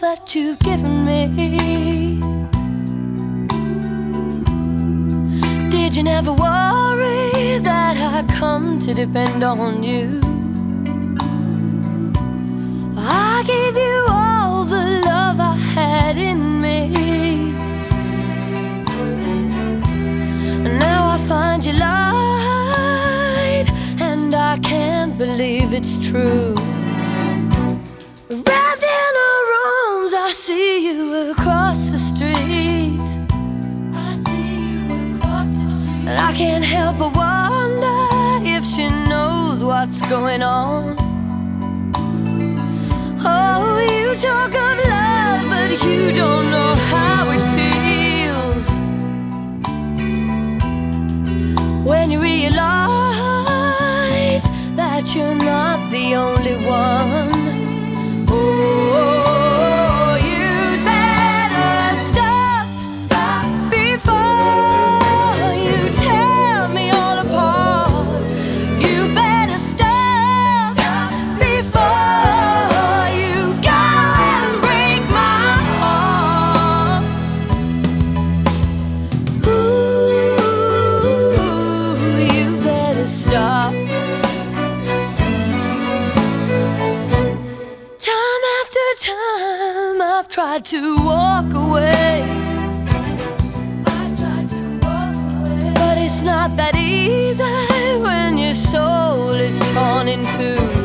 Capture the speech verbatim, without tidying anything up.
that you've given me. Did you never worry that I come to depend on you? I gave you all the love I had in me, and now I find you lied, and I can't believe it's true. Wrapped in her arms, I see you across the street. I see you across the street, and I can't help but wonder if she knows what's going on. Oh, you talk of love, but you don't know how it feels when you realize that you're not the only one. Oh, you'd better stop, stop before you tear me all apart. You better stop, stop before you go and break my heart. Ooh, you better stop. Time I've tried to walk away, I've tried to walk away, but it's not that easy when your soul is torn in two.